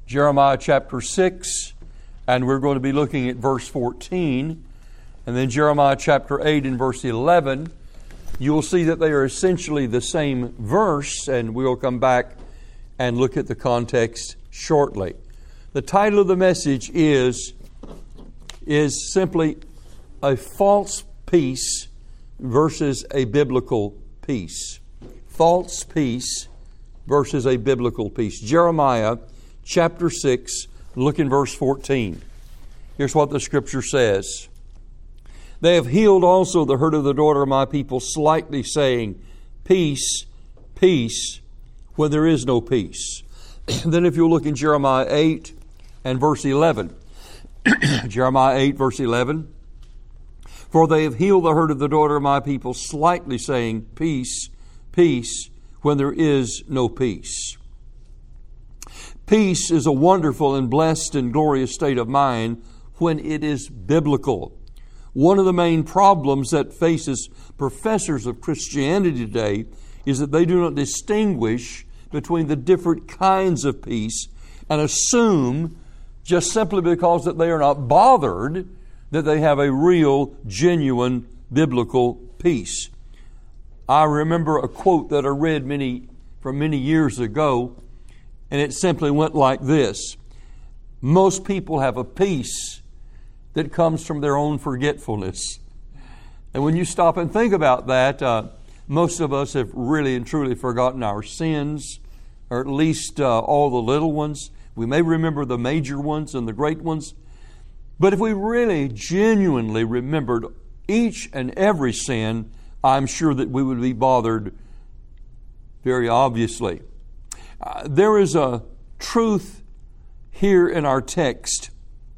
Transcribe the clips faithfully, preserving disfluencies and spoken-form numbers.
Jeremiah chapter six, and we're going to be looking at verse fourteen, and then Jeremiah chapter eight and verse eleven. You'll see that they are essentially the same verse, and we'll come back and look at the context shortly. The title of the message is, is simply a false peace versus a biblical peace. False peace versus a biblical peace. Jeremiah chapter six, look in verse fourteen. Here's what the Scripture says. They have healed also the hurt of the daughter of my people slightly, saying, peace, peace, when there is no peace. Then if you'll look in Jeremiah eight and verse eleven. Jeremiah eight verse eleven. For they have healed the hurt of the daughter of my people slightly, saying, peace, peace, when there is no peace. Peace is a wonderful and blessed and glorious state of mind when it is biblical. One of the main problems that faces professors of Christianity today is that they do not distinguish between the different kinds of peace and assume, just simply because that they are not bothered, that they have a real, genuine, biblical peace. I remember a quote that I read many from many years ago, and it simply went like this. Most people have a peace that comes from their own forgetfulness. And when you stop and think about that, uh, most of us have really and truly forgotten our sins, or at least uh, all the little ones. We may remember the major ones and the great ones. But if we really genuinely remembered each and every sin, I'm sure that we would be bothered very obviously. Uh, there is a truth here in our text,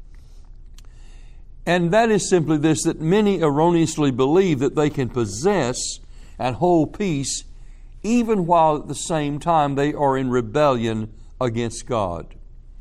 and that is simply this, that many erroneously believe that they can possess and hold peace even while at the same time they are in rebellion against God.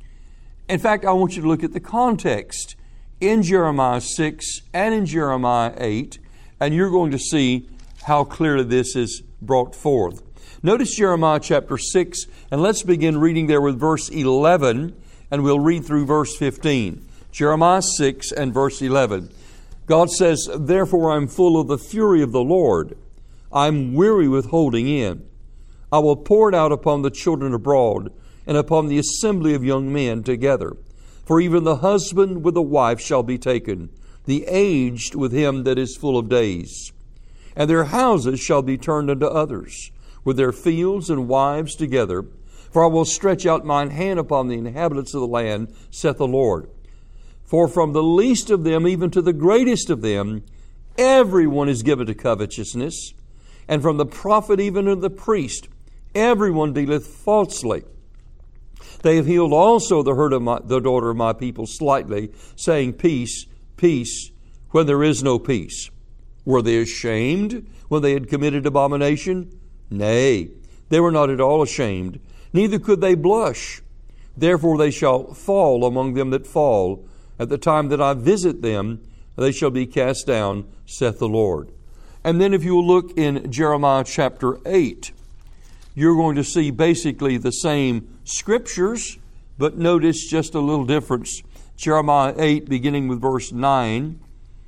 In fact, I want you to look at the context in Jeremiah six and in Jeremiah eight, and you're going to see how clearly this is brought forth. Notice Jeremiah chapter six, and let's begin reading there with verse eleven, and we'll read through verse fifteen. Jeremiah six and verse eleven. God says, therefore I'm full of the fury of the Lord. I'm weary with holding in. I will pour it out upon the children abroad, and upon the assembly of young men together. For even the husband with the wife shall be taken, the aged with him that is full of days. And their houses shall be turned unto others, with their fields and wives together. For I will stretch out mine hand upon the inhabitants of the land, saith the Lord. For from the least of them even to the greatest of them, everyone is given to covetousness. And from the prophet even to the priest, everyone dealeth falsely. They have healed also the hurt of my, the daughter of my people slightly, saying, peace, peace, when there is no peace. Were they ashamed when they had committed abomination? Nay, they were not at all ashamed, neither could they blush. Therefore they shall fall among them that fall. At the time that I visit them, they shall be cast down, saith the Lord. And then if you will look in Jeremiah chapter eight, you're going to see basically the same scriptures, but notice just a little difference. Jeremiah eight, beginning with verse nine,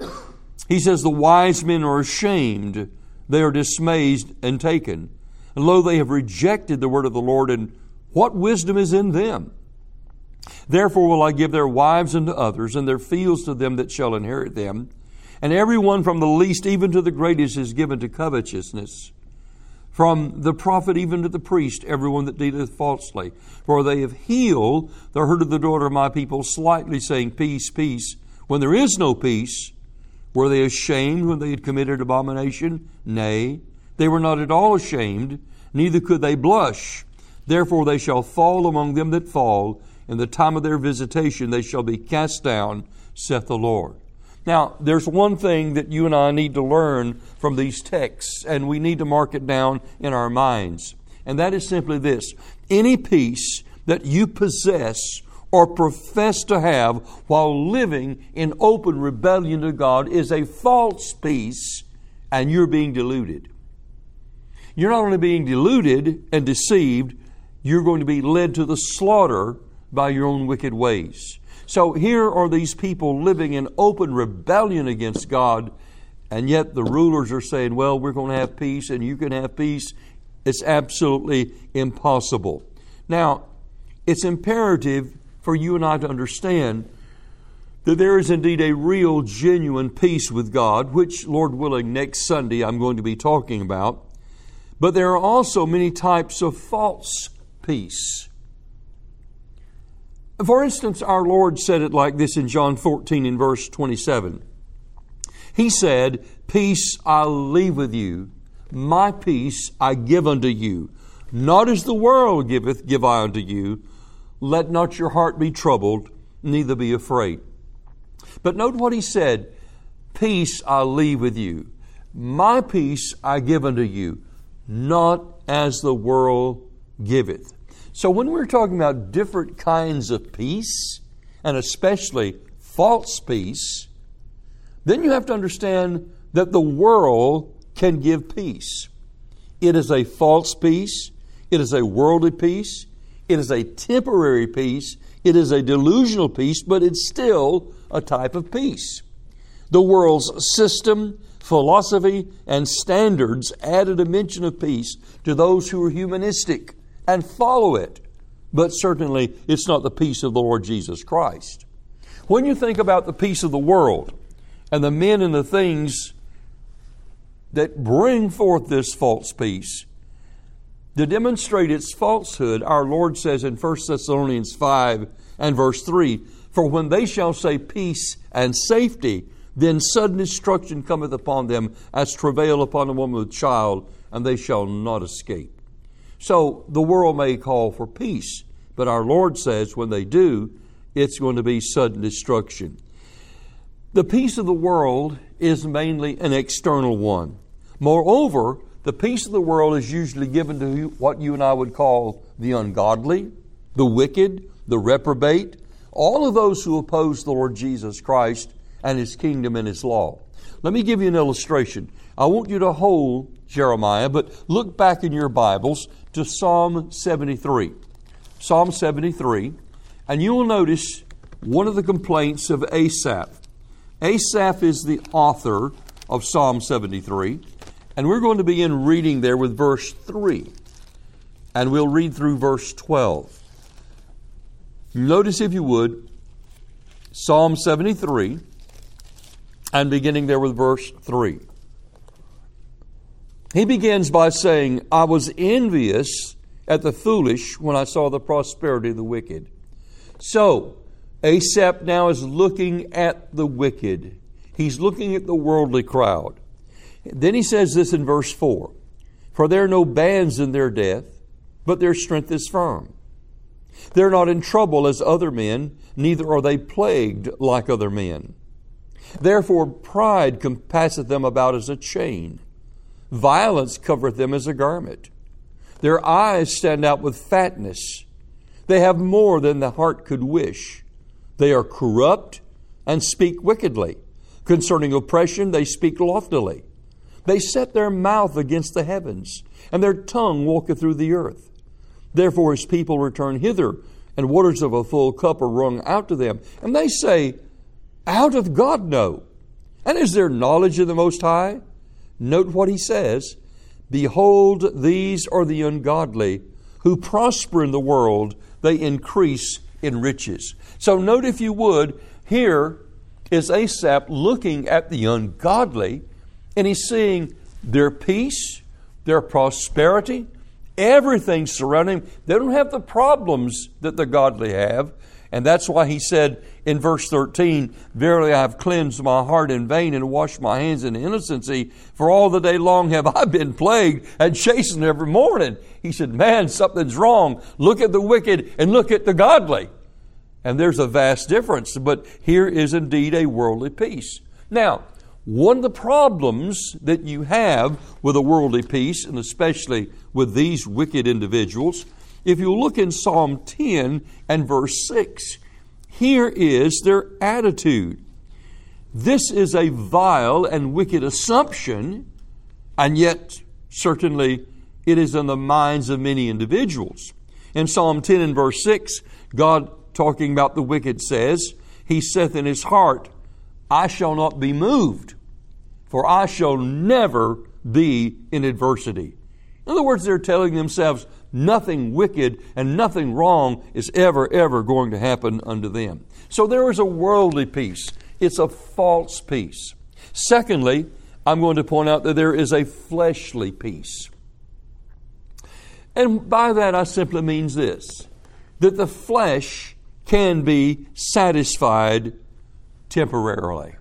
he says, the wise men are ashamed, they are dismayed and taken. And lo, they have rejected the word of the Lord, and what wisdom is in them? Therefore will I give their wives unto others, and their fields to them that shall inherit them. And every one from the least even to the greatest is given to covetousness. From the prophet even to the priest, everyone that dealeth falsely. For they have healed the hurt of the daughter of my people slightly, saying, peace, peace, when there is no peace. Were they ashamed when they had committed abomination? Nay, they were not at all ashamed, neither could they blush. Therefore they shall fall among them that fall. In the time of their visitation they shall be cast down, saith the Lord. Now, there's one thing that you and I need to learn from these texts, and we need to mark it down in our minds. And that is simply this. Any peace that you possess or profess to have while living in open rebellion to God is a false peace, and you're being deluded. You're not only being deluded and deceived, you're going to be led to the slaughter by your own wicked ways. So here are these people living in open rebellion against God, and yet the rulers are saying, well, we're going to have peace and you can have peace. It's absolutely impossible. Now, it's imperative for you and I to understand that there is indeed a real, genuine peace with God, which, Lord willing, next Sunday I'm going to be talking about. But there are also many types of false peace. For instance, our Lord said it like this in John fourteen in verse twenty-seven. He said, peace I leave with you, my peace I give unto you. Not as the world giveth, give I unto you. Let not your heart be troubled, neither be afraid. But note what he said, peace I leave with you. My peace I give unto you, not as the world giveth. So when we're talking about different kinds of peace, and especially false peace, then you have to understand that the world can give peace. It is a false peace. It is a worldly peace. It is a temporary peace. It is a delusional peace, but it's still a type of peace. The world's system, philosophy, and standards add a dimension of peace to those who are humanistic and follow it. But certainly, it's not the peace of the Lord Jesus Christ. When you think about the peace of the world and the men and the things that bring forth this false peace, to demonstrate its falsehood, our Lord says in First Thessalonians five and verse three, for when they shall say peace and safety, then sudden destruction cometh upon them as travail upon a woman with child, and they shall not escape. So the world may call for peace, but our Lord says when they do, it's going to be sudden destruction. The peace of the world is mainly an external one. Moreover, the peace of the world is usually given to what you and I would call the ungodly, the wicked, the reprobate, all of those who oppose the Lord Jesus Christ and His kingdom and His law. Let me give you an illustration. I want you to hold Jeremiah, but look back in your Bibles to Psalm seventy-three. Psalm seventy-three, and you will notice one of the complaints of Asaph. Asaph is the author of Psalm seventy-three, and we're going to begin reading there with verse three, and we'll read through verse twelve. Notice, if you would, Psalm seventy-three, and beginning there with verse three. He begins by saying, I was envious at the foolish when I saw the prosperity of the wicked. So, Asaph now is looking at the wicked. He's looking at the worldly crowd. Then he says this in verse four, for there are no bands in their death, but their strength is firm. They're not in trouble as other men, neither are they plagued like other men. Therefore pride compasseth them about as a chain. Violence covereth them as a garment. Their eyes stand out with fatness. They have more than the heart could wish. They are corrupt and speak wickedly. Concerning oppression, they speak loftily. They set their mouth against the heavens, and their tongue walketh through the earth. Therefore his people return hither, and waters of a full cup are wrung out to them. And they say, how doth God know? And is there knowledge of the Most High? Note what he says, behold, these are the ungodly, who prosper in the world, they increase in riches. So note, if you would, here is Asaph looking at the ungodly, and he's seeing their peace, their prosperity, everything surrounding them. They don't have the problems that the godly have. And that's why he said in verse thirteen, verily I have cleansed my heart in vain and washed my hands in innocency. For all the day long have I been plagued and chastened every morning. He said, man, something's wrong. Look at the wicked and look at the godly. And there's a vast difference. But here is indeed a worldly peace. Now, one of the problems that you have with a worldly peace, and especially with these wicked individuals, if you look in Psalm ten and verse six, here is their attitude. This is a vile and wicked assumption, and yet certainly it is in the minds of many individuals. In Psalm ten and verse six, God talking about the wicked, says, he saith in his heart, I shall not be moved, for I shall never be in adversity. In other words, they're telling themselves nothing wicked and nothing wrong is ever, ever going to happen unto them. So there is a worldly peace. It's a false peace. Secondly, I'm going to point out that there is a fleshly peace. And by that I simply means this, that the flesh can be satisfied temporarily.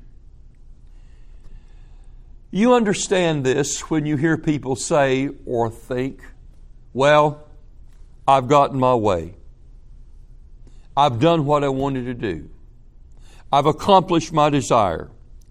You understand this when you hear people say or think, well, I've gotten my way. I've done what I wanted to do. I've accomplished my desire.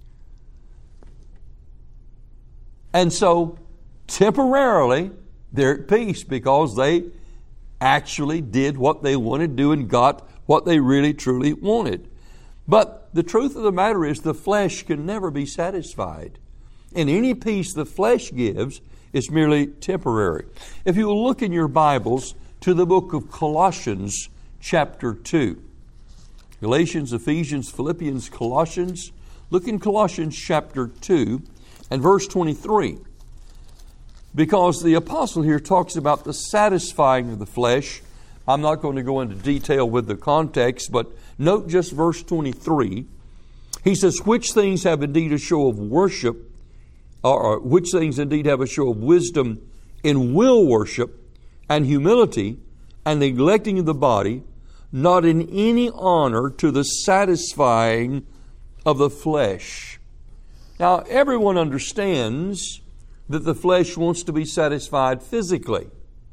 And so, temporarily, they're at peace because they actually did what they wanted to do and got what they really, truly wanted. But the truth of the matter is the flesh can never be satisfied. And any peace the flesh gives is merely temporary. If you will look in your Bibles to the book of Colossians chapter two. Galatians, Ephesians, Philippians, Colossians. Look in Colossians chapter two and verse twenty-three. Because the apostle here talks about the satisfying of the flesh. I'm not going to go into detail with the context, but note just verse twenty-three. He says, which things have indeed a show of worship, or which things indeed have a show of wisdom in will worship and humility and neglecting of the body, not in any honor to the satisfying of the flesh. Now, everyone understands that the flesh wants to be satisfied physically.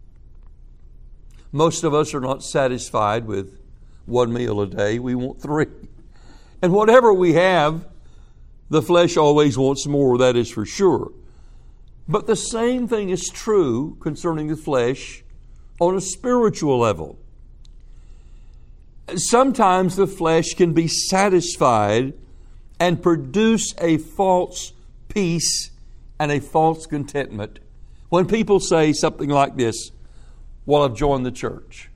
Most of us are not satisfied with one meal a day. We want three. And whatever we have, the flesh always wants more, that is for sure. But the same thing is true concerning the flesh on a spiritual level. Sometimes the flesh can be satisfied and produce a false peace and a false contentment when people say something like this, well, I've joined the church.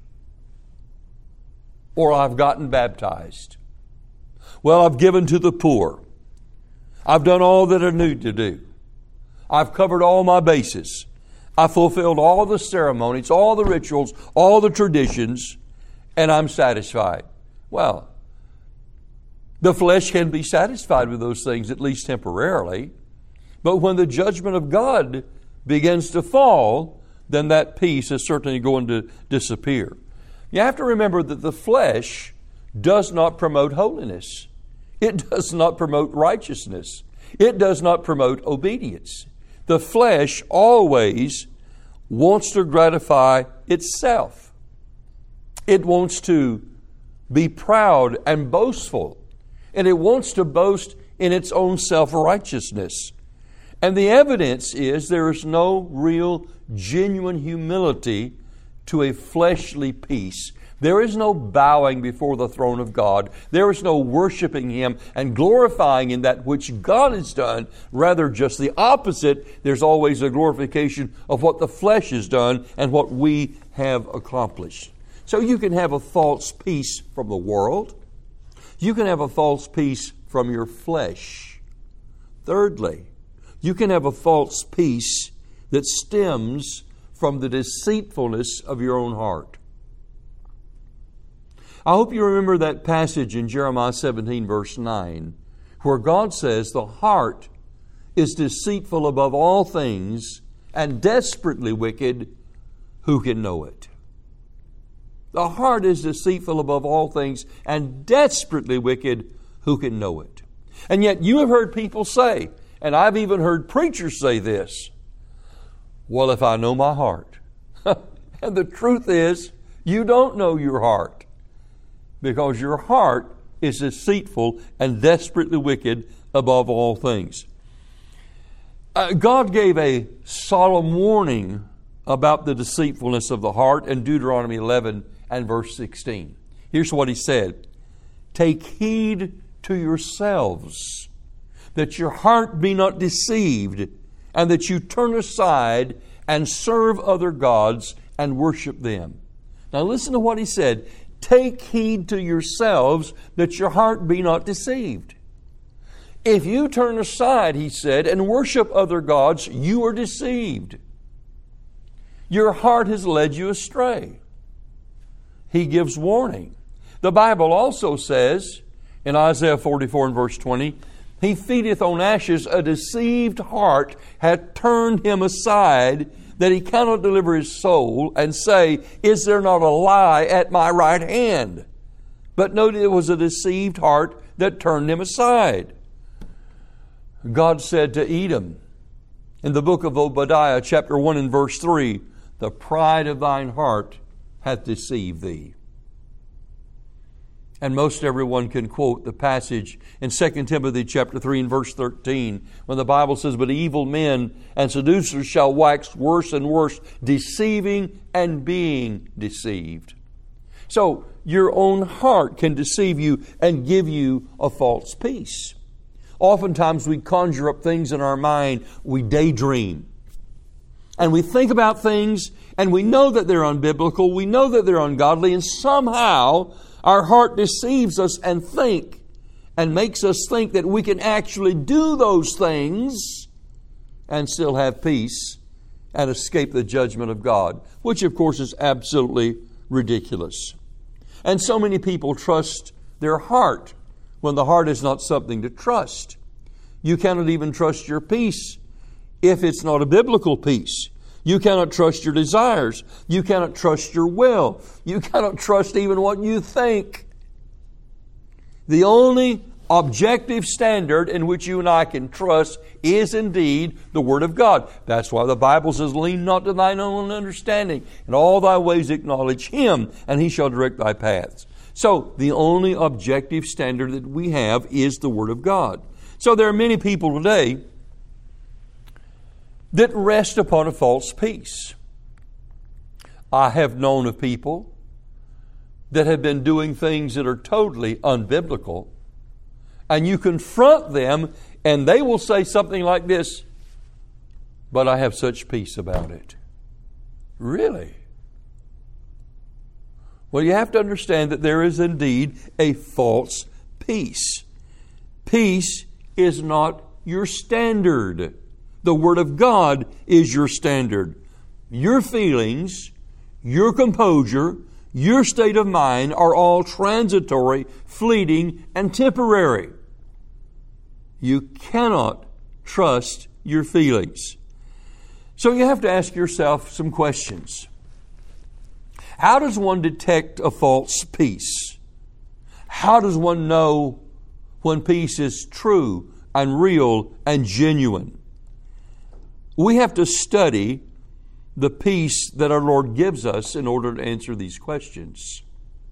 Or I've gotten baptized. Well, I've given to the poor. I've done all that I need to do. I've covered all my bases. I fulfilled all the ceremonies, all the rituals, all the traditions, and I'm satisfied. Well, the flesh can be satisfied with those things, at least temporarily. But when the judgment of God begins to fall, then that peace is certainly going to disappear. You have to remember that the flesh does not promote holiness. It does not promote righteousness. It does not promote obedience. The flesh always wants to gratify itself. It wants to be proud and boastful. And it wants to boast in its own self-righteousness. And the evidence is there is no real, genuine humility to a fleshly peace. There is no bowing before the throne of God. There is no worshiping Him and glorifying in that which God has done. Rather, just the opposite. There's always a glorification of what the flesh has done and what we have accomplished. So you can have a false peace from the world. You can have a false peace from your flesh. Thirdly, you can have a false peace that stems from the deceitfulness of your own heart. I hope you remember that passage in Jeremiah seventeen, verse nine, where God says, the heart is deceitful above all things and desperately wicked. Who can know it? The heart is deceitful above all things and desperately wicked. Who can know it? And yet you have heard people say, and I've even heard preachers say this, well, if I know my heart. And the truth is, you don't know your heart. Because your heart is deceitful and desperately wicked above all things. Uh, God gave a solemn warning about the deceitfulness of the heart in Deuteronomy eleven and verse sixteen. Here's what He said. Take heed to yourselves, that your heart be not deceived, and that you turn aside and serve other gods and worship them. Now listen to what He said. take heed to yourselves that your heart be not deceived. If you turn aside, he said, and worship other gods, you are deceived. Your heart has led you astray. He gives warning. The Bible also says, in Isaiah forty-four and verse twenty, He feedeth on ashes, a deceived heart hath turned him aside, that he cannot deliver his soul, and say, is there not a lie at my right hand? But note, it was a deceived heart that turned him aside. God said to Edom, in the book of Obadiah, chapter one and verse three, the pride of thine heart hath deceived thee. And most everyone can quote the passage in Second Timothy chapter three and verse thirteen, when the Bible says, but evil men and seducers shall wax worse and worse, deceiving and being deceived. So your own heart can deceive you and give you a false peace. Oftentimes we conjure up things in our mind, we daydream. And we think about things and we know that they're unbiblical, we know that they're ungodly, and somehow our heart deceives us and think and makes us think that we can actually do those things and still have peace and escape the judgment of God, which of course is absolutely ridiculous. And so many people trust their heart when the heart is not something to trust. You cannot even trust your peace if it's not a biblical peace. You cannot trust your desires. You cannot trust your will. You cannot trust even what you think. The only objective standard in which you and I can trust is indeed the Word of God. That's why the Bible says, lean not to thine own understanding. In all thy ways acknowledge Him, and He shall direct thy paths. So the only objective standard that we have is the Word of God. So there are many people today that rest upon a false peace. I have known of people that have been doing things that are totally unbiblical, and you confront them and they will say something like this, but I have such peace about it. Really? Well, you have to understand that there is indeed a false peace. Peace is not your standard. The Word of God is your standard. Your feelings, your composure, your state of mind are all transitory, fleeting, and temporary. You cannot trust your feelings. So you have to ask yourself some questions. How does one detect a false peace? How does one know when peace is true and real and genuine? We have to study the peace that our Lord gives us in order to answer these questions.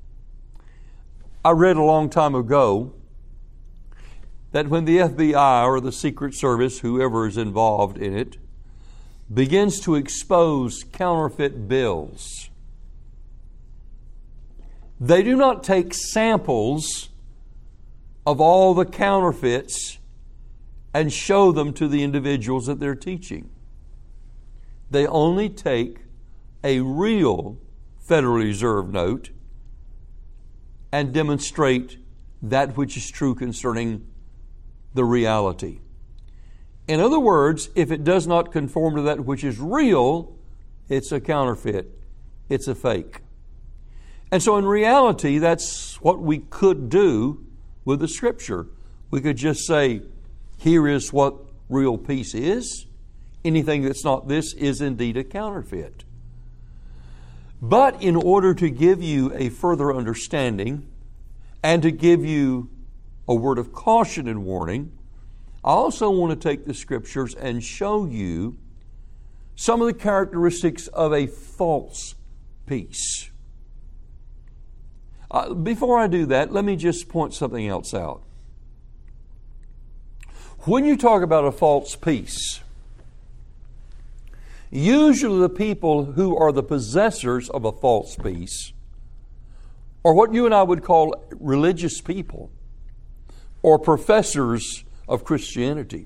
I read a long time ago that when the F B I or the Secret Service, whoever is involved in it, begins to expose counterfeit bills, they do not take samples of all the counterfeits and show them to the individuals that they're teaching. They only take a real Federal Reserve note and demonstrate that which is true concerning the reality. In other words, if it does not conform to that which is real, it's a counterfeit. It's a fake. And so in reality, that's what we could do with the Scripture. We could just say, here is what real peace is. Anything that's not this is indeed a counterfeit. But in order to give you a further understanding and to give you a word of caution and warning, I also want to take the Scriptures and show you some of the characteristics of a false peace. Uh, before I do that, let me just point something else out. When you talk about a false peace, usually the people who are the possessors of a false peace are what you and I would call religious people or professors of Christianity.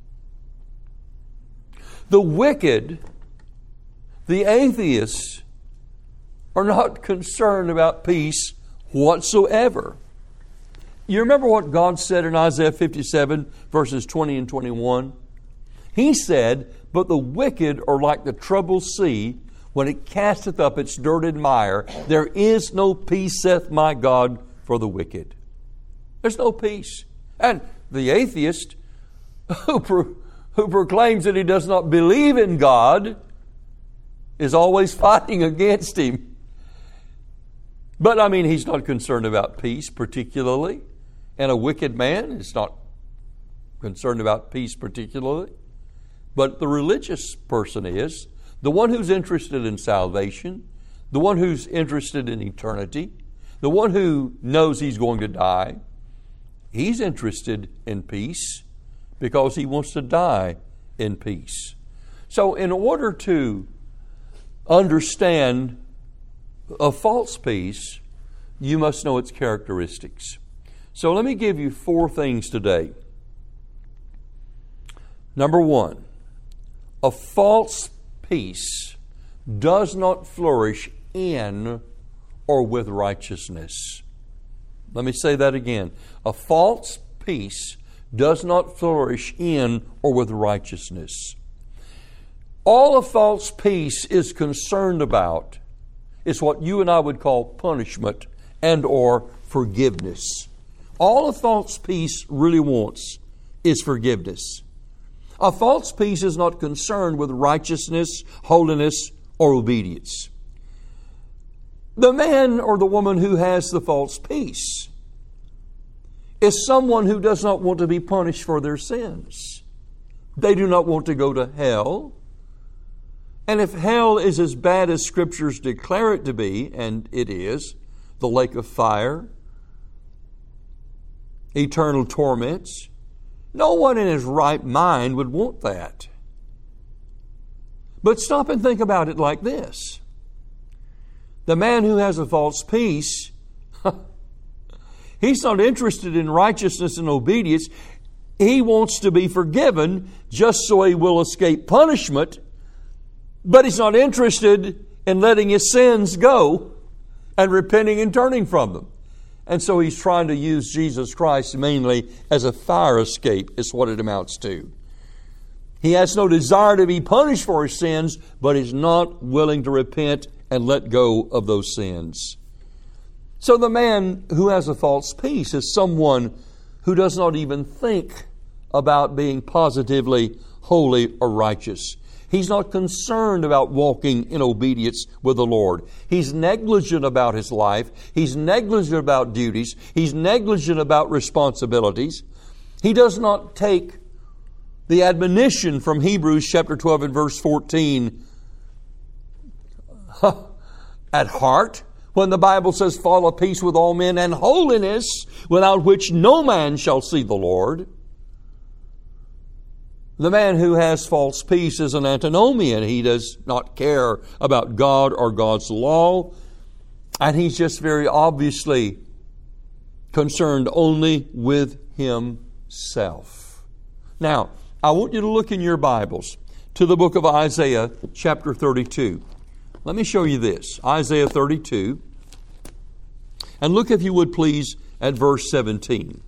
The wicked, the atheists, are not concerned about peace whatsoever. You remember what God said in Isaiah fifty-seven, verses twenty and twenty-one? He said, "But the wicked are like the troubled sea, when it casteth up its dirt and mire. There is no peace, saith my God, for the wicked." There's no peace. And the atheist who, pro- who proclaims that he does not believe in God is always fighting against Him. But I mean, he's not concerned about peace particularly. And a wicked man is not concerned about peace particularly. But the religious person is. The one who's interested in salvation. The one who's interested in eternity. The one who knows he's going to die. He's interested in peace because he wants to die in peace. So in order to understand a false peace, you must know its characteristics. So let me give you four things today. Number one, a false peace does not flourish in or with righteousness. Let me say that again. A false peace does not flourish in or with righteousness. All a false peace is concerned about is what you and I would call punishment and or forgiveness. All a false peace really wants is forgiveness. A false peace is not concerned with righteousness, holiness, or obedience. The man or the woman who has the false peace is someone who does not want to be punished for their sins. They do not want to go to hell. And if hell is as bad as Scriptures declare it to be, and it is, the lake of fire, eternal torments, no one in his right mind would want that. But stop and think about it like this. The man who has a false peace, he's not interested in righteousness and obedience. He wants to be forgiven just so he will escape punishment, but he's not interested in letting his sins go and repenting and turning from them. And so he's trying to use Jesus Christ mainly as a fire escape, is what it amounts to. He has no desire to be punished for his sins, but is not willing to repent and let go of those sins. So the man who has a false peace is someone who does not even think about being positively holy or righteous. He's not concerned about walking in obedience with the Lord. He's negligent about his life. He's negligent about duties. He's negligent about responsibilities. He does not take the admonition from Hebrews chapter twelve and verse fourteen at heart, when the Bible says, "Follow peace with all men and holiness, without which no man shall see the Lord." The man who has false peace is an antinomian. He does not care about God or God's law, and he's just very obviously concerned only with himself. Now, I want you to look in your Bibles to the book of Isaiah chapter thirty-two. Let me show you this. Isaiah thirty-two. And look, if you would please, at verse seventeen.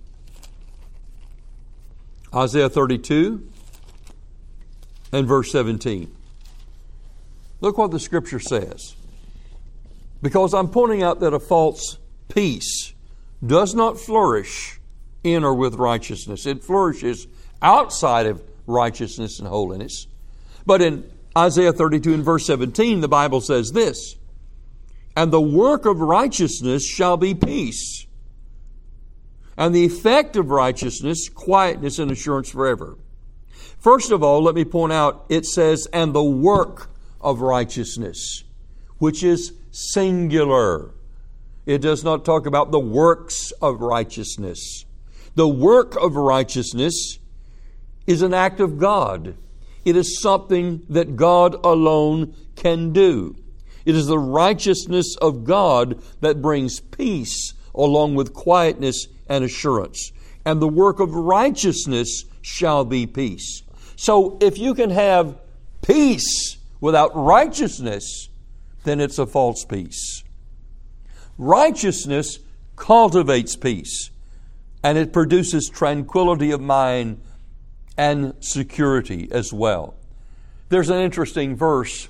Isaiah thirty-two and verse seventeen. Look what the Scripture says. Because I'm pointing out that a false peace does not flourish in or with righteousness. It flourishes outside of righteousness and holiness. But in Isaiah thirty-two and verse seventeen, the Bible says this, "And the work of righteousness shall be peace, and the effect of righteousness, quietness and assurance forever." First of all, let me point out, it says, "and the work of righteousness," which is singular. It does not talk about the works of righteousness. The work of righteousness is an act of God. It is something that God alone can do. It is the righteousness of God that brings peace along with quietness and assurance. And the work of righteousness shall be peace. So if you can have peace without righteousness, then it's a false peace. Righteousness cultivates peace, and it produces tranquility of mind and security as well. There's an interesting verse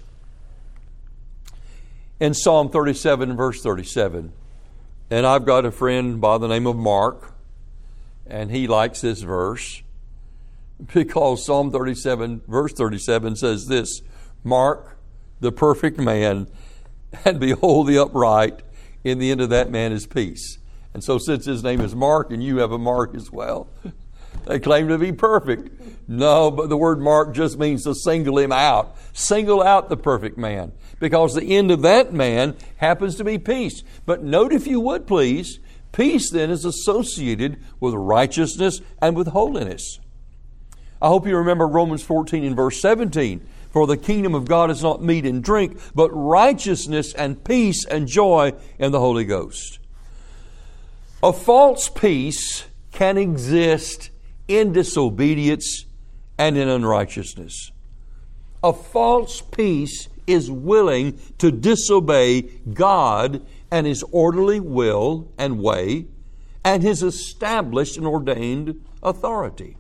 in Psalm thirty-seven, verse thirty-seven. And I've got a friend by the name of Mark, and he likes this verse because Psalm thirty-seven, verse thirty-seven says this, "Mark, the perfect man, and behold the upright, in the end of that man is peace." And so since his name is Mark, and you have a Mark as well, they claim to be perfect. No, but the word mark just means to single him out. Single out the perfect man, because the end of that man happens to be peace. But note, if you would please, peace then is associated with righteousness and with holiness. I hope you remember Romans fourteen and verse seventeen. "For the kingdom of God is not meat and drink, but righteousness and peace and joy in the Holy Ghost." A false peace can exist in disobedience and in unrighteousness. A false peace is willing to disobey God and His orderly will and way and His established and ordained authority.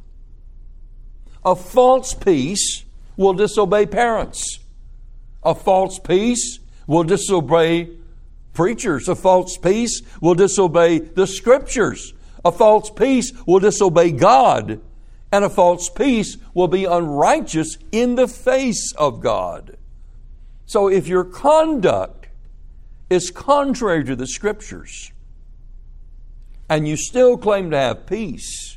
A false peace will disobey parents. A false peace will disobey preachers. A false peace will disobey the Scriptures. A false peace will disobey God. And a false peace will be unrighteous in the face of God. So if your conduct is contrary to the Scriptures and you still claim to have peace,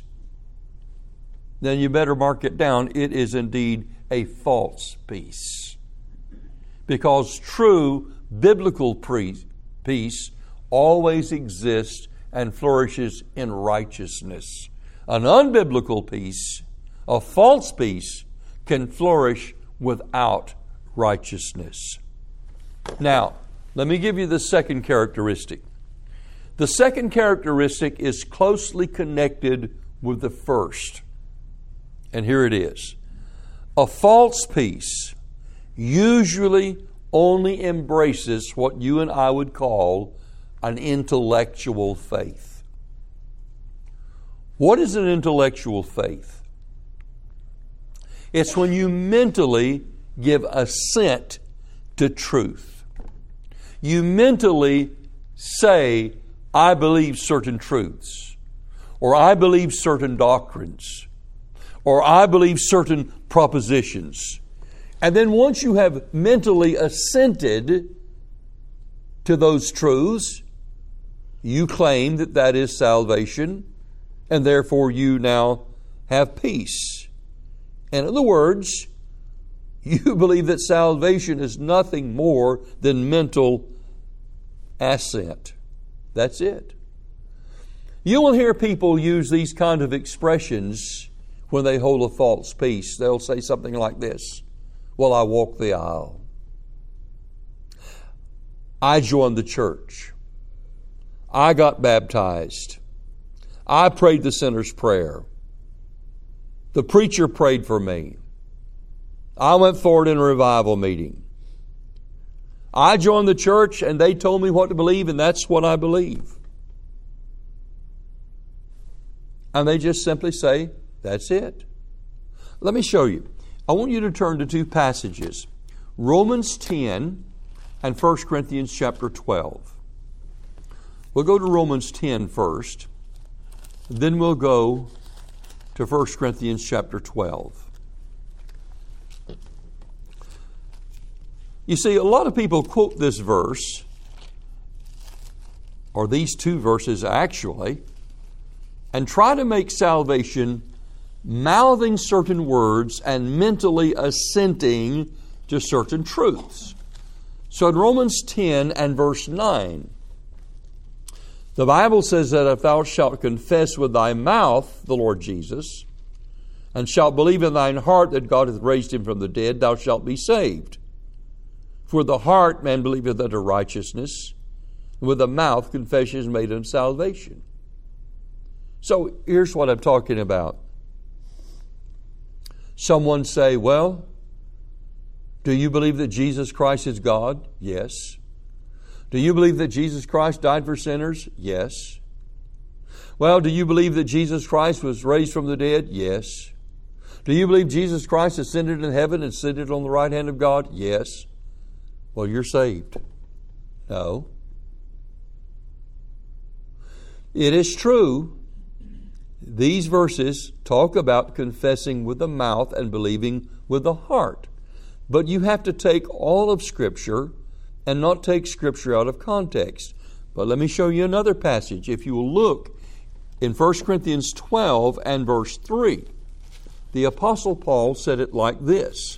then you better mark it down. It is indeed a false peace. Because true biblical peace always exists and flourishes in righteousness. An unbiblical peace, a false peace, can flourish without righteousness. Now, let me give you the second characteristic. The second characteristic is closely connected with the first. And here it is. A false peace usually only embraces what you and I would call an intellectual faith. What is an intellectual faith? It's when you mentally give assent to truth. You mentally say, I believe certain truths, or I believe certain doctrines, or I believe certain propositions. And then once you have mentally assented to those truths, you claim that that is salvation, and therefore you now have peace. In other words, you believe that salvation is nothing more than mental assent. That's it. You will hear people use these kind of expressions when they hold a false peace. They'll say something like this: well, I walked the aisle. I joined the church. I got baptized. I prayed the sinner's prayer. The preacher prayed for me. I went forward in a revival meeting. I joined the church and they told me what to believe, and that's what I believe. And they just simply say, that's it. Let me show you. I want you to turn to two passages, Romans ten and First Corinthians chapter twelve. We'll go to Romans ten first, then we'll go to First Corinthians chapter twelve. You see, a lot of people quote this verse, or these two verses actually, and try to make salvation mouthing certain words and mentally assenting to certain truths. So in Romans ten and verse nine, the Bible says that if thou shalt confess with thy mouth the Lord Jesus, and shalt believe in thine heart that God hath raised him from the dead, thou shalt be saved. For with the heart man believeth unto righteousness, and with the mouth confession is made unto salvation. So here's what I'm talking about. Someone say, well, do you believe that Jesus Christ is God? Yes. Do you believe that Jesus Christ died for sinners? Yes. Well, do you believe that Jesus Christ was raised from the dead? Yes. Do you believe Jesus Christ ascended in heaven and seated on the right hand of God? Yes. Well, you're saved. No. It is true, these verses talk about confessing with the mouth and believing with the heart. But you have to take all of Scripture and not take Scripture out of context. But let me show you another passage. If you will look in First Corinthians twelve and verse three, the Apostle Paul said it like this: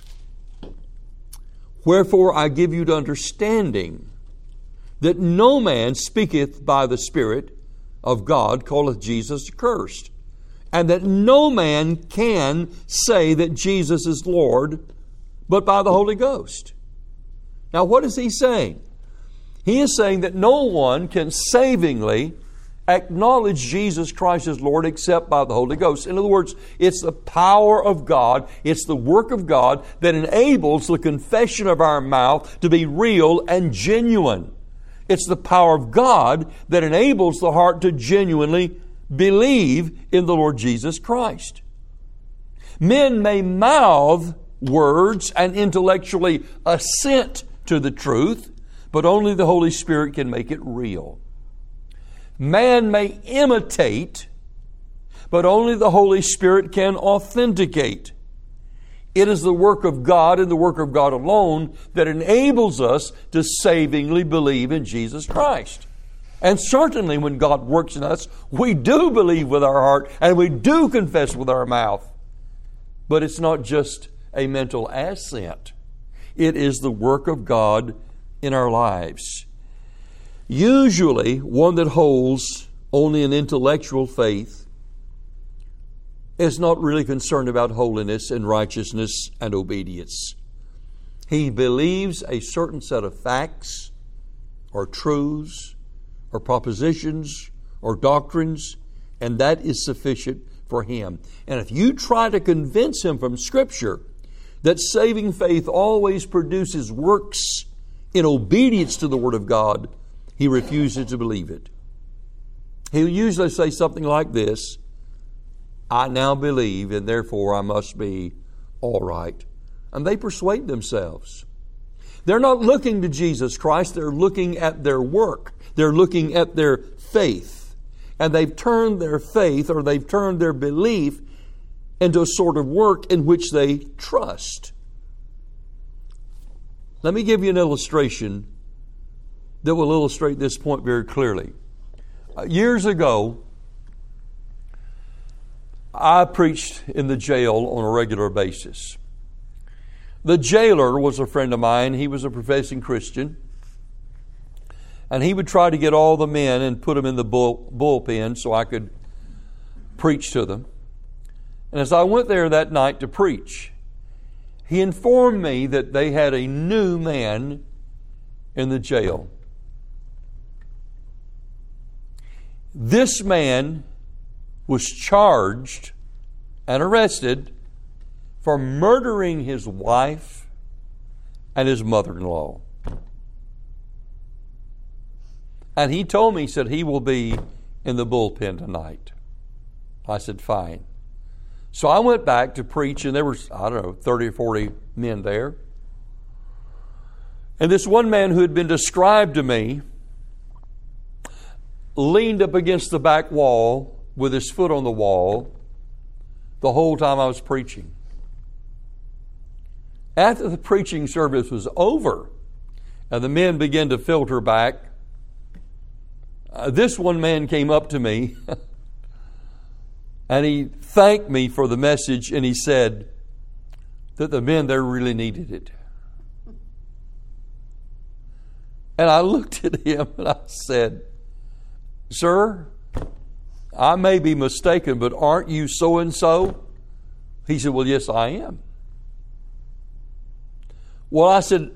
Wherefore I give you to understanding that no man speaketh by the Spirit of God calleth Jesus accursed, and that no man can say that Jesus is Lord but by the Holy Ghost. Now what is he saying? He is saying that no one can savingly acknowledge Jesus Christ as Lord except by the Holy Ghost. In other words, it's the power of God, it's the work of God that enables the confession of our mouth to be real and genuine. It's the power of God that enables the heart to genuinely believe in the Lord Jesus Christ. Men may mouth words and intellectually assent to the truth, but only the Holy Spirit can make it real. Man may imitate, but only the Holy Spirit can authenticate. It is the work of God and the work of God alone that enables us to savingly believe in Jesus Christ. And certainly when God works in us, we do believe with our heart and we do confess with our mouth. But it's not just a mental assent. It is the work of God in our lives. Usually, one that holds only an intellectual faith is not really concerned about holiness and righteousness and obedience. He believes a certain set of facts or truths or propositions or doctrines, and that is sufficient for him. And if you try to convince him from Scripture that saving faith always produces works in obedience to the Word of God, he refuses to believe it. He'll usually say something like this: I now believe, and therefore I must be all right. And they persuade themselves. They're not looking to Jesus Christ. They're looking at their work. They're looking at their faith. And they've turned their faith, or they've turned their belief, into a sort of work in which they trust. Let me give you an illustration that will illustrate this point very clearly. Uh, years ago, I preached in the jail on a regular basis. The jailer was a friend of mine. He was a professing Christian. And he would try to get all the men and put them in the bull, bullpen so I could preach to them. And as I went there that night to preach, he informed me that they had a new man in the jail. This man was charged and arrested for murdering his wife and his mother-in-law. And he told me, he said, he will be in the bullpen tonight. I said, fine. So I went back to preach, and there was, I don't know, thirty or forty men there. And this one man who had been described to me leaned up against the back wall with his foot on the wall the whole time I was preaching. After the preaching service was over and the men began to filter back, uh, this one man came up to me and he thanked me for the message, and he said that the men there really needed it. And I looked at him and I said, sir, I may be mistaken, but aren't you so-and-so? He said, well, yes, I am. Well, I said,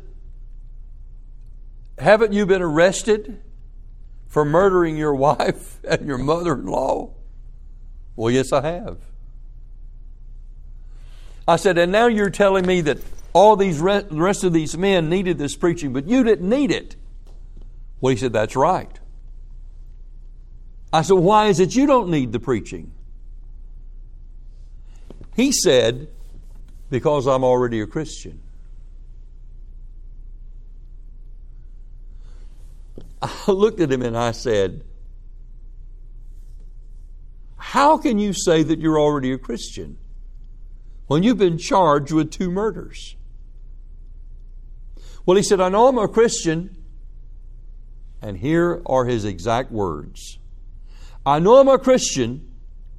haven't you been arrested for murdering your wife and your mother-in-law? Well, yes, I have. I said, and now you're telling me that all these re- the rest of these men needed this preaching, but you didn't need it. Well, he said, that's right. I said, why is it you don't need the preaching? He said, because I'm already a Christian. I looked at him and I said, how can you say that you're already a Christian when you've been charged with two murders? Well, he said, I know I'm a Christian. And here are his exact words. I know I'm a Christian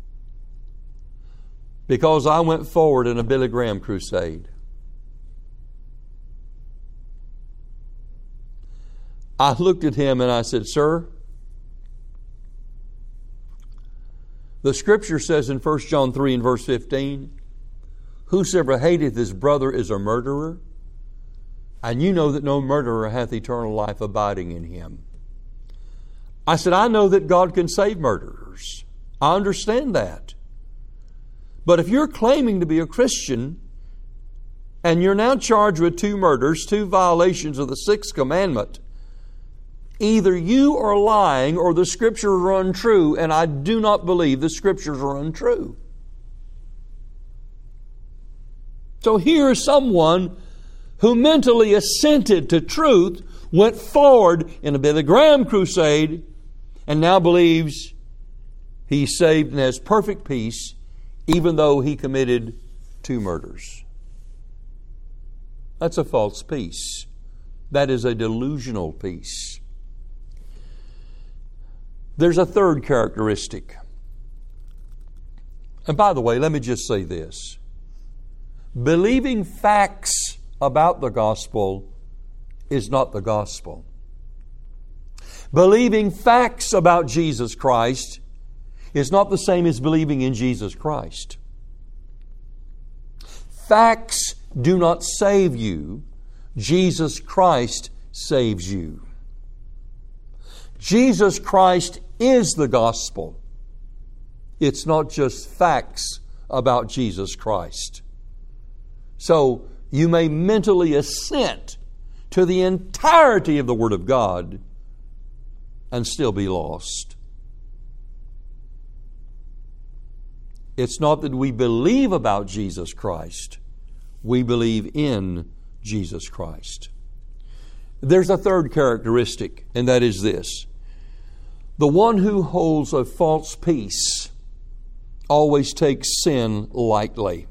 because I went forward in a Billy Graham crusade. I looked at him and I said, sir, the Scripture says in First John three and verse fifteen, whosoever hateth his brother is a murderer, and you know that no murderer hath eternal life abiding in him. I said, I know that God can save murderers. I understand that. But if you're claiming to be a Christian, and you're now charged with two murders, two violations of the sixth commandment, either you are lying or the Scriptures are untrue, and I do not believe the Scriptures are untrue. So here is someone who mentally assented to truth, went forward in a Billy Graham crusade, and now believes he's saved and has perfect peace, even though he committed two murders. That's a false peace. That is a delusional peace. There's a third characteristic. And by the way, let me just say this. Believing facts about the gospel is not the gospel. Believing facts about Jesus Christ is not the same as believing in Jesus Christ. Facts do not save you. Jesus Christ saves you. Jesus Christ is the gospel. It's not just facts about Jesus Christ. So you may mentally assent to the entirety of the Word of God and still be lost. It's not that we believe about Jesus Christ. We believe in Jesus Christ. There's a third characteristic, and that is this. The one who holds a false peace always takes sin lightly.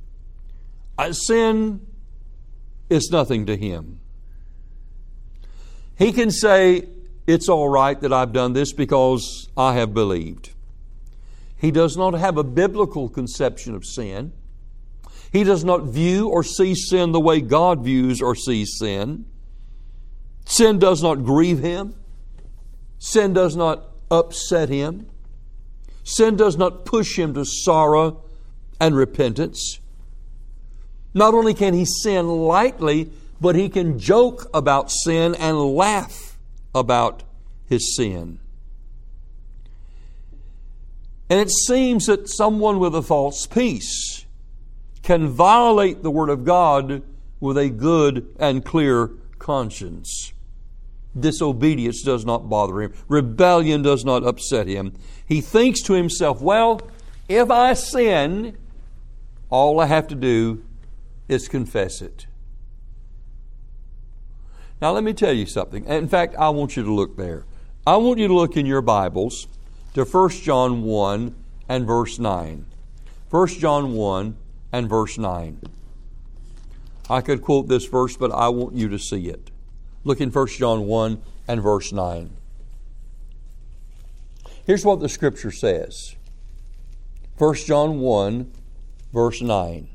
Sin is nothing to him. He can say, it's all right that I've done this because I have believed. He does not have a biblical conception of sin. He does not view or see sin the way God views or sees sin. Sin does not grieve him. Sin does not upset him. Sin does not push him to sorrow and repentance. Not only can he sin lightly, but he can joke about sin and laugh about his sin. And it seems that someone with a false peace can violate the Word of God with a good and clear conscience. Disobedience does not bother him. Rebellion does not upset him. He thinks to himself, well, if I sin, all I have to do is confess it. Now let me tell you something. In fact, I want you to look there. I want you to look in your Bibles to First John one and verse nine. First John one and verse nine. I could quote this verse, but I want you to see it. Look in First John one and verse nine. Here's what the Scripture says. First John one, verse nine.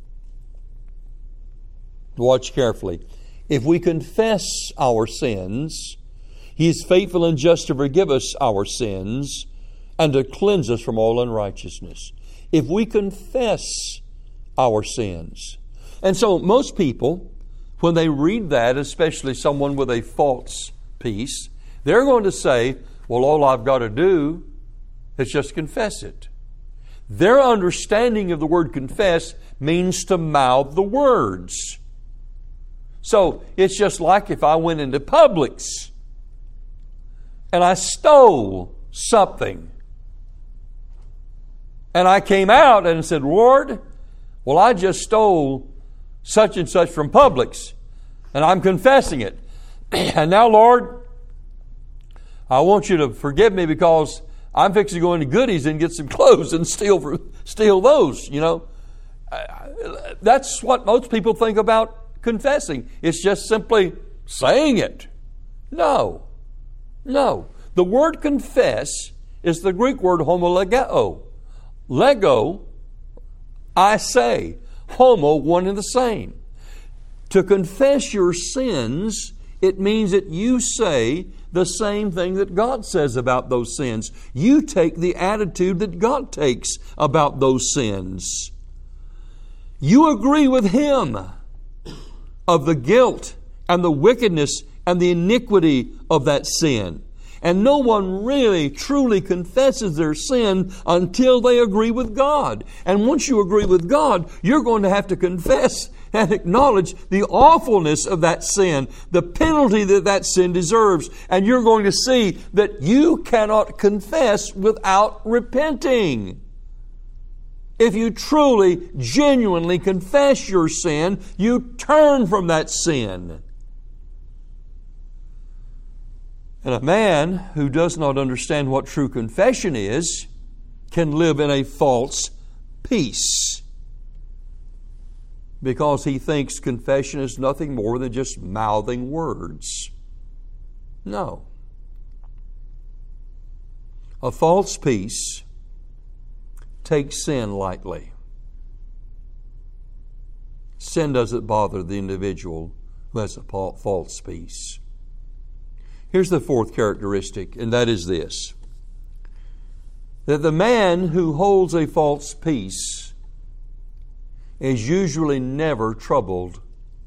Watch carefully. If we confess our sins, He is faithful and just to forgive us our sins and to cleanse us from all unrighteousness. If we confess our sins. And so most people, when they read that, especially someone with a false peace, they're going to say, well, all I've got to do is just confess it. Their understanding of the word confess means to mouth the words. So it's just like if I went into Publix and I stole something. And I came out and said, Lord, well, I just stole such and such from Publix, and I'm confessing it. And now, Lord, I want you to forgive me because I'm fixing to go into Goodies and get some clothes and steal steal those, you know. That's what most people think about confessing. It's just simply saying it. No. No. The word confess is the Greek word homologeo. Lego, I say. Homo, one and the same. To confess your sins, it means that you say the same thing that God says about those sins. You take the attitude that God takes about those sins. You agree with Him of the guilt and the wickedness and the iniquity of that sin. And no one really, truly confesses their sin until they agree with God. And once you agree with God, you're going to have to confess and acknowledge the awfulness of that sin, the penalty that that sin deserves. And you're going to see that you cannot confess without repenting. If you truly, genuinely confess your sin, you turn from that sin. And a man who does not understand what true confession is can live in a false peace, because he thinks confession is nothing more than just mouthing words. No. A false peace takes sin lightly. Sin doesn't bother the individual who has a false peace. Here's the fourth characteristic, and that is this: that the man who holds a false peace is usually never troubled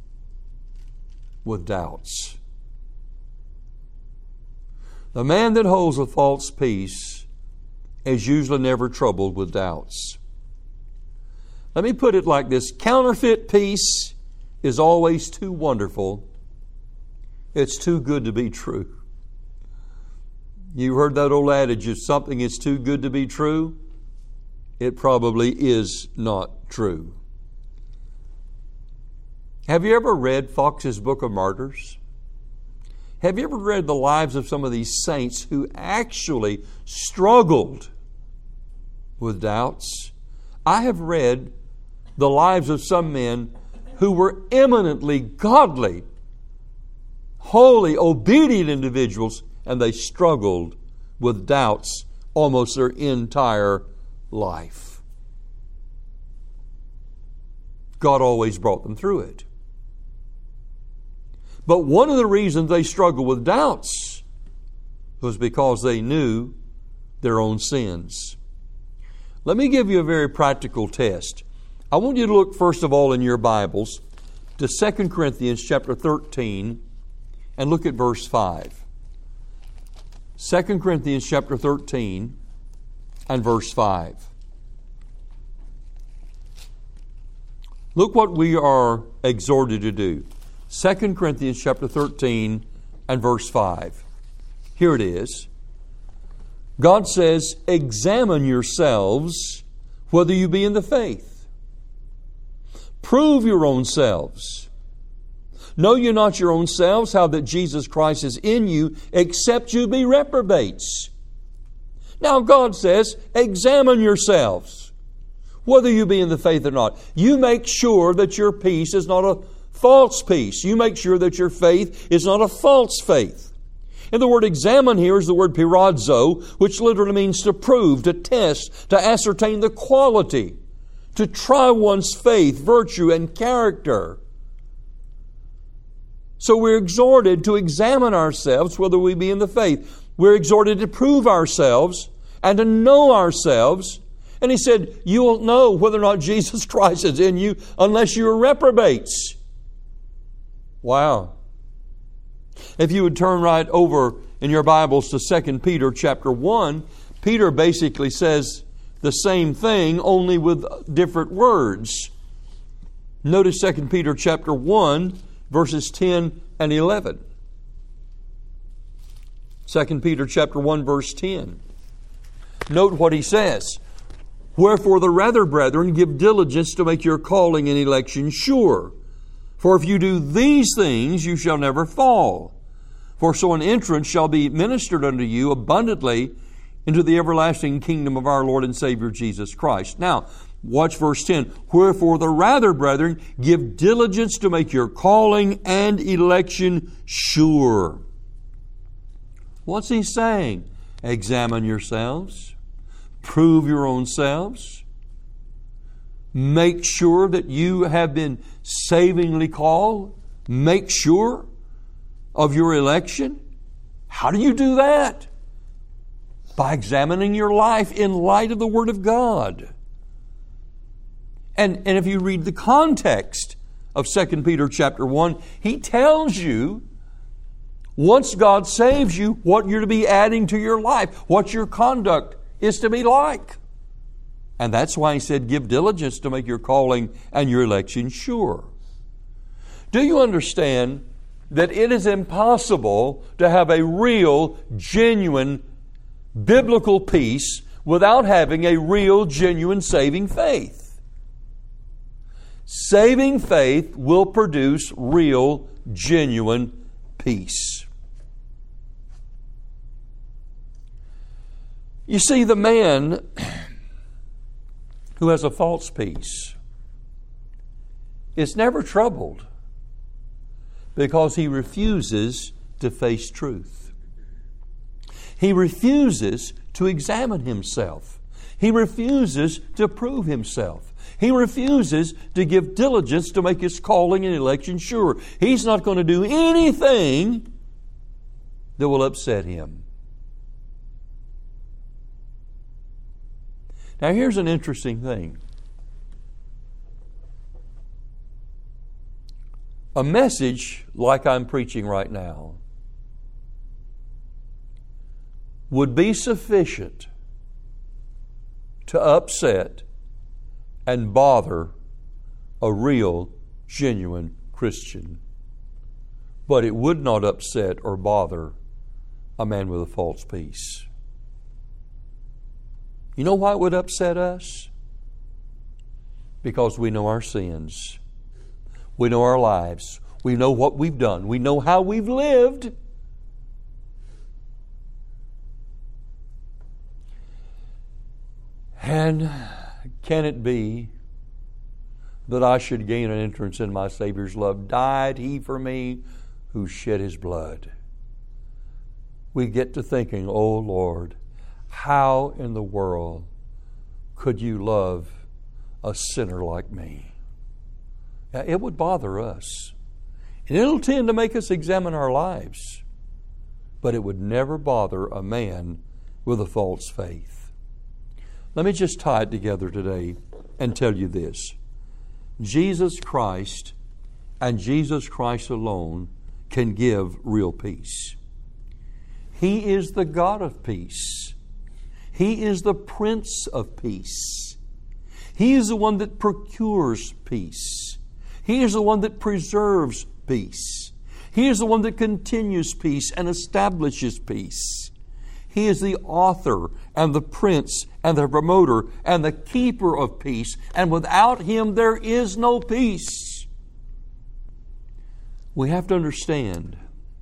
with doubts. The man that holds a false peace is usually never troubled with doubts. Let me put it like this: counterfeit peace is always too wonderful. It's too good to be true. You heard that old adage, if something is too good to be true, it probably is not true. Have you ever read Fox's Book of Martyrs? Have you ever read the lives of some of these saints who actually struggled with doubts? I have read the lives of some men who were eminently godly, holy, obedient individuals, and they struggled with doubts almost their entire life. God always brought them through it. But one of the reasons they struggled with doubts was because they knew their own sins. Let me give you a very practical test. I want you to look first of all in your Bibles to Second Corinthians chapter thirteen and look at verse five. Second Corinthians chapter thirteen and verse five. Look what we are exhorted to do. Second Corinthians chapter thirteen and verse five. Here it is. God says, "Examine yourselves whether you be in the faith. Prove your own selves. Know you not your own selves how that Jesus Christ is in you, except you be reprobates." Now God says, examine yourselves whether you be in the faith or not. You make sure that your peace is not a false peace. You make sure that your faith is not a false faith. And the word examine here is the word pirazo, which literally means to prove, to test, to ascertain the quality, to try one's faith, virtue, and character. So we're exhorted to examine ourselves whether we be in the faith. We're exhorted to prove ourselves and to know ourselves. And he said, you won't know whether or not Jesus Christ is in you unless you're reprobates. Wow. If you would turn right over in your Bibles to Second Peter chapter one, Peter basically says the same thing, only with different words. Notice Second Peter chapter one, verses ten and eleven. Second Peter chapter one, verse ten. Note what he says. Wherefore the rather, brethren, give diligence to make your calling and election sure. For if you do these things, you shall never fall. For so an entrance shall be ministered unto you abundantly into the everlasting kingdom of our Lord and Savior Jesus Christ. Now, watch verse ten. Wherefore the rather, brethren, give diligence to make your calling and election sure. What's he saying? Examine yourselves. Prove your own selves. Make sure that you have been savingly called. Make sure of your election. How do you do that? By examining your life in light of the Word of God. And, and if you read the context of Second Peter chapter one, he tells you, once God saves you, what you're to be adding to your life, what your conduct is to be like. And that's why he said, give diligence to make your calling and your election sure. Do you understand that it is impossible to have a real, genuine, biblical peace without having a real, genuine, saving faith? Saving faith will produce real, genuine peace. You see, the man who has a false peace is never troubled because he refuses to face truth. He refuses to examine himself. He refuses to prove himself. He refuses to give diligence to make his calling and election sure. He's not going to do anything that will upset him. Now here's an interesting thing. A message like I'm preaching right now would be sufficient to upset and bother a real, genuine Christian. But it would not upset or bother a man with a false peace. You know why it would upset us? Because we know our sins. We know our lives. We know what we've done. We know how we've lived. And can it be that I should gain an entrance in my Savior's love? Died He for me who shed His blood. We get to thinking, oh Lord, how in the world could you love a sinner like me? Now, it would bother us. And it'll tend to make us examine our lives. But it would never bother a man with a false faith. Let me just tie it together today and tell you this. Jesus Christ and Jesus Christ alone can give real peace. He is the God of peace. He is the Prince of Peace. He is the one that procures peace. He is the one that preserves peace. He is the one that continues peace and establishes peace. He is the author and the prince and the promoter and the keeper of peace. And without Him there is no peace. We have to understand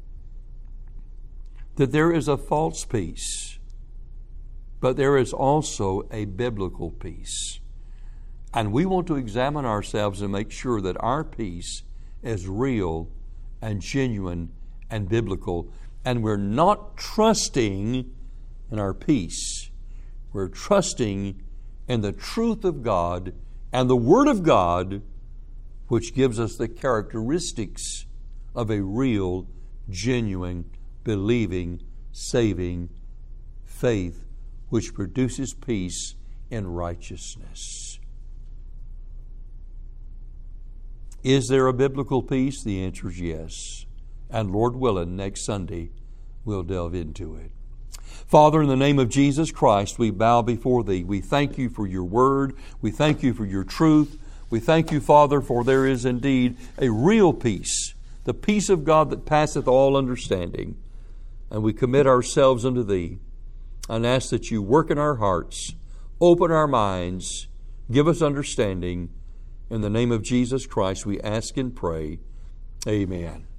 that there is a false peace, but there is also a biblical peace. And we want to examine ourselves and make sure that our peace is real and genuine and biblical. And we're not trusting in our peace. We're trusting in the truth of God and the Word of God, which gives us the characteristics of a real, genuine, believing, saving faith, which produces peace in righteousness. Is there a biblical peace? The answer is yes. And Lord willing, next Sunday we'll delve into it. Father, in the name of Jesus Christ, we bow before Thee. We thank You for Your Word. We thank You for Your truth. We thank You, Father, for there is indeed a real peace, the peace of God that passeth all understanding. And we commit ourselves unto Thee. and ask that you work in our hearts, open our minds, give us understanding. In the name of Jesus Christ we ask and pray. Amen.